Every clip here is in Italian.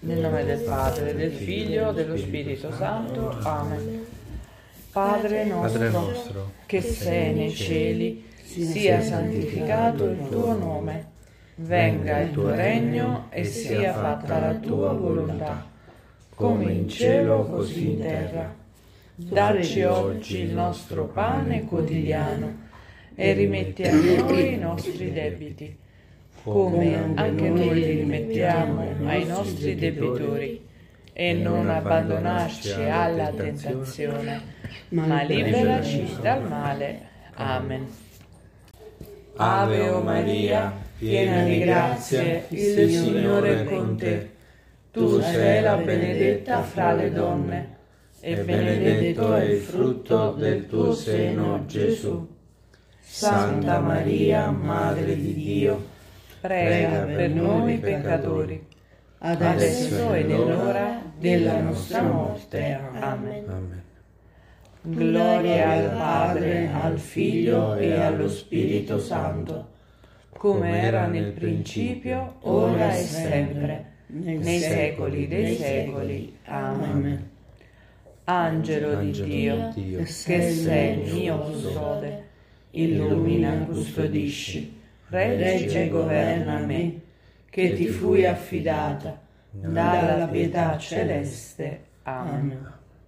Nel nome del Padre, del Figlio, dello Spirito Santo. Amen. Padre nostro, che sei nei cieli, sia santificato il tuo nome. Venga il tuo regno e sia fatta la tua volontà, come in cielo così in terra. Dacci oggi il nostro pane quotidiano e rimetti a noi i nostri debiti, come anche noi li rimettiamo ai nostri debitori, e non abbandonarci alla tentazione, ma liberaci dal male. Amen. Ave o Maria, piena di grazie, il Signore è con te. Tu sei la benedetta fra le donne, e benedetto è il frutto del tuo seno, Gesù. Santa Maria, Madre di Dio, prega per noi peccatori, adesso e nell'ora della nostra morte. Amen. Amen. Gloria al Padre, al Figlio e allo Spirito Santo, come era nel principio, ora e sempre, nei secoli dei secoli. Amen. Angelo di Dio, che sei il mio custode, illumina, custodisci, regge e governa me, che ti fui affidata dalla pietà celeste. Amen.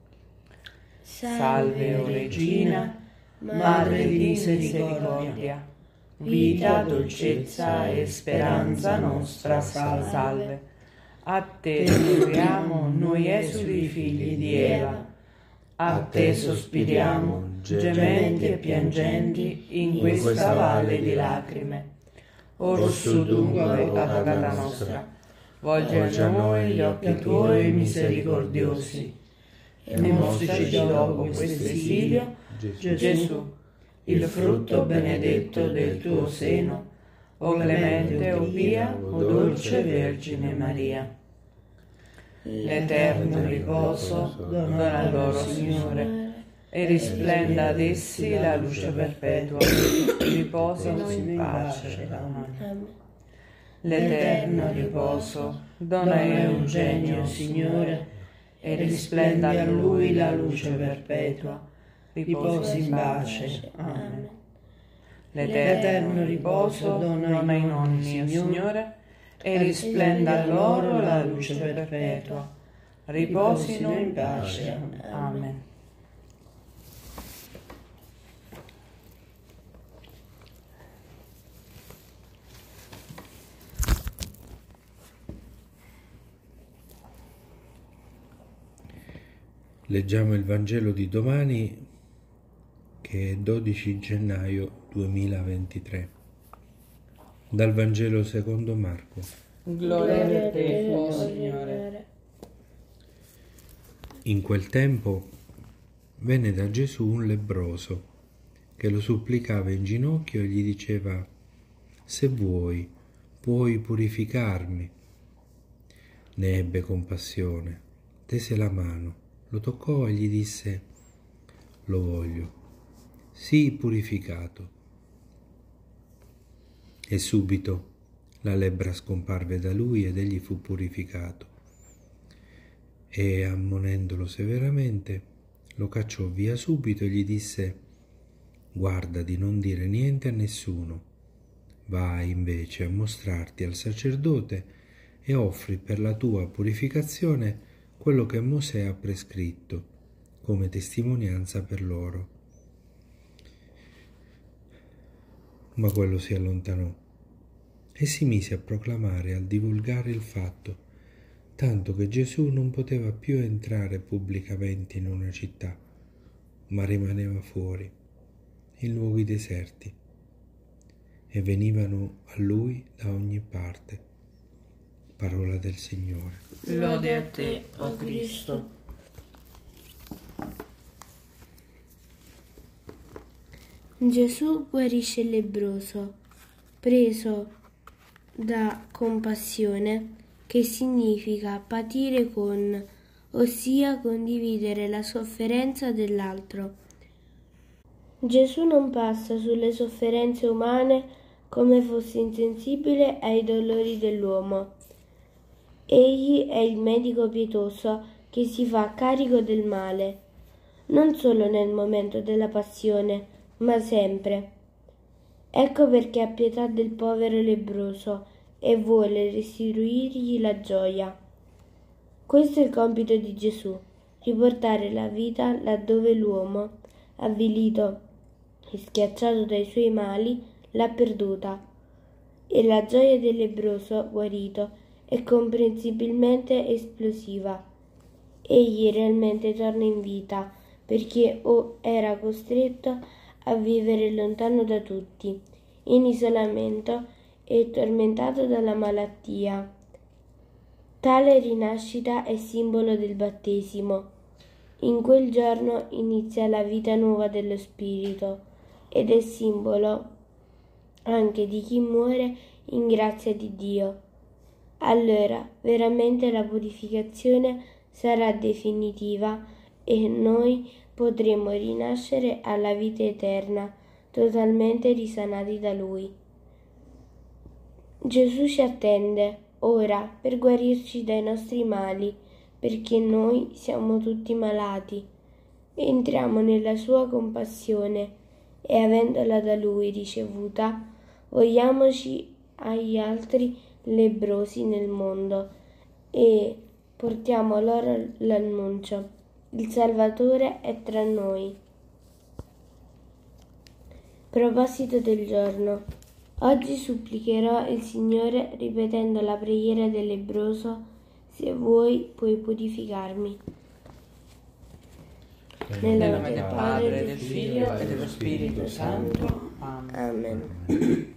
Salve, o Regina, Madre di misericordia, vita, dolcezza e speranza nostra, salve. A te corriamo noi esuli figli di Eva, a te sospiriamo, gementi e piangenti, in questa valle di lacrime. Orsù dunque, Advocata nostra, volgi a noi gli occhi tuoi misericordiosi, e mostrici dopo questo esilio, Gesù, il frutto benedetto del tuo seno, o clemente, o pia, o dolce Vergine Maria. L'eterno riposo dona loro, Signore, e risplenda ad essi la luce perpetua. Riposino in pace. Amen. L'eterno riposo dona a Eugenio, Signore, e risplenda a lui la luce perpetua. Riposi in pace. Amen. L'eterno riposo dona ai nonni, Signore, e risplenda a loro la luce perpetua. Riposino in pace. Amen. Leggiamo il Vangelo di domani, che è 12 gennaio 2023. Dal Vangelo secondo Marco. Gloria a te, o Signore. In quel tempo venne da Gesù un lebbroso che lo supplicava in ginocchio e gli diceva: se vuoi, puoi purificarmi. Ne ebbe compassione, tese la mano, lo toccò e gli disse: lo voglio, sii purificato. E subito la lebbra scomparve da lui ed egli fu purificato. E ammonendolo severamente lo cacciò via subito e gli disse: guarda di non dire niente a nessuno. Vai invece a mostrarti al sacerdote e offri per la tua purificazione quello che Mosè ha prescritto come testimonianza per loro. Ma quello si allontanò e si mise a proclamare e a divulgare il fatto, tanto che Gesù non poteva più entrare pubblicamente in una città, ma rimaneva fuori, in luoghi deserti, e venivano a lui da ogni parte. Parola del Signore. Lode a te, o Cristo. Gesù guarisce il lebbroso, preso da compassione, che significa patire con, ossia condividere la sofferenza dell'altro. Gesù non passa sulle sofferenze umane come fosse insensibile ai dolori dell'uomo. Egli è il medico pietoso che si fa carico del male, non solo nel momento della passione, ma sempre. Ecco perché ha pietà del povero lebbroso e vuole restituirgli la gioia. Questo è il compito di Gesù, riportare la vita laddove l'uomo, avvilito e schiacciato dai suoi mali, l'ha perduta. E la gioia del lebbroso guarito è comprensibilmente esplosiva. Egli realmente torna in vita perché era costretto a vivere lontano da tutti, in isolamento e tormentato dalla malattia. Tale rinascita è simbolo del battesimo. In quel giorno inizia la vita nuova dello Spirito ed è simbolo anche di chi muore in grazia di Dio. Allora veramente la purificazione sarà definitiva e noi potremo rinascere alla vita eterna, totalmente risanati da Lui. Gesù ci attende ora per guarirci dai nostri mali, perché noi siamo tutti malati. Entriamo nella sua compassione e avendola da Lui ricevuta, vogliamoci agli altri lebbrosi nel mondo e portiamo loro l'annuncio. Il Salvatore è tra noi. Proposito del giorno. Oggi supplicherò il Signore ripetendo la preghiera del lebbroso: se vuoi puoi purificarmi. Nel nome del Padre, del Figlio e dello Spirito Santo. Amen. Amen.